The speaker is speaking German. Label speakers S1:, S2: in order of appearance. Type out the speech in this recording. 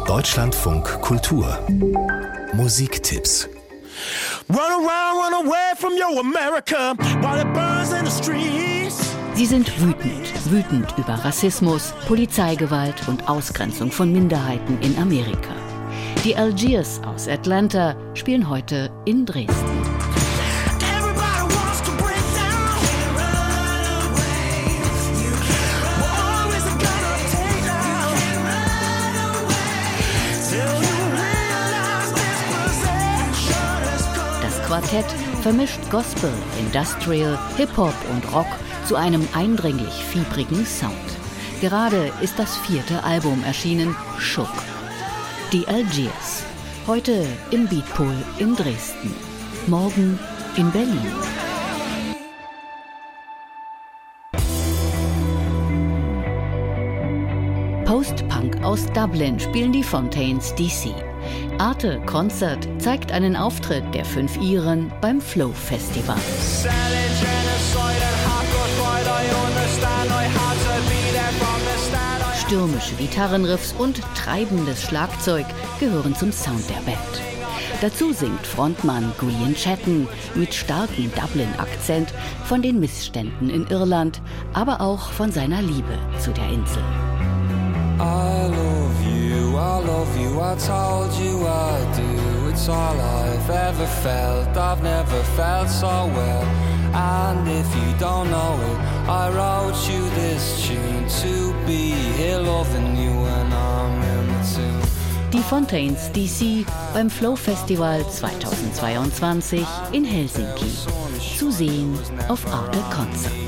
S1: Deutschlandfunk Kultur Musiktipps.
S2: Run around, run away from your America while it burns in the streets.
S3: Sie sind wütend über Rassismus, Polizeigewalt und Ausgrenzung von Minderheiten in Amerika. Die Algiers aus Atlanta spielen heute in Dresden. Das Quartett vermischt Gospel, Industrial, Hip-Hop und Rock zu einem eindringlich fiebrigen Sound. Gerade ist das 4. Album erschienen, Shook. Die Algiers. Heute im Beatpool in Dresden. Morgen in Berlin. Post-Punk aus Dublin spielen die Fontaines DC. Arte Concert zeigt einen Auftritt der 5 Iren beim Flow Festival. Stürmische Gitarrenriffs und treibendes Schlagzeug gehören zum Sound der Band. Dazu singt Frontmann Grian Chatten mit starkem Dublin-Akzent von den Missständen in Irland, aber auch von seiner Liebe zu der Insel.
S4: I love you, I told you I do. It's all I've ever felt, I've never felt so well. And if you don't know it, I wrote you this tune to be here loving you when I'm in the tune.
S3: Die Fontaines DC beim Flow Festival 2022 in Helsinki. Zu sehen auf Arte Concert.